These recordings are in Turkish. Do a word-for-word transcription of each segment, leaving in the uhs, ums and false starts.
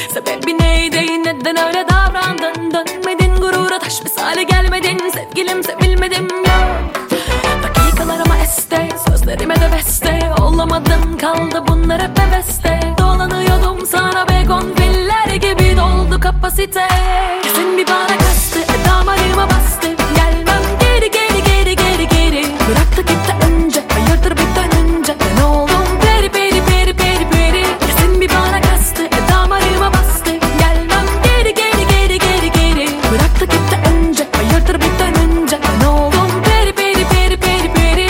Sebebi neydi, neden öyle davrandın? Dönmedin gurura, taş misali gelmedin. Sevgilim, sevilmedim yok. Dakikalar ama este, sözlerime de beste. Olamadın, kaldı bunlar hep heveste. Dolanıyordum sana begonviller gibi, doldu kapasite. Kesin bir bana kastı, damarıma bastı. Gelmem geri geri geri geri geri. Bıraktı gitti önce, hayırdır bir dönünce. Ben oldum peri peri peri peri peri. Kesin bir bana kastı, damarıma bastı. Gelmem geri geri geri geri geri. Bıraktı gitti önce, hayırdır bir dönünce. Ben oldum peri peri peri peri peri.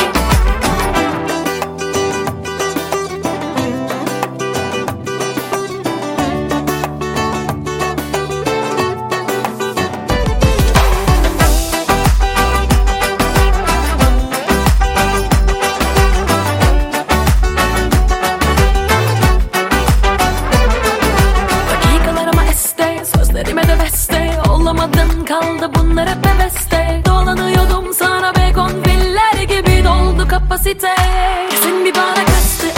Sözlerime de beste. Olamadın, kaldı bunlar hep heveste. Dolanıyordum sana begonviller gibi, doldu kapasite. Kesin bir bana kastı,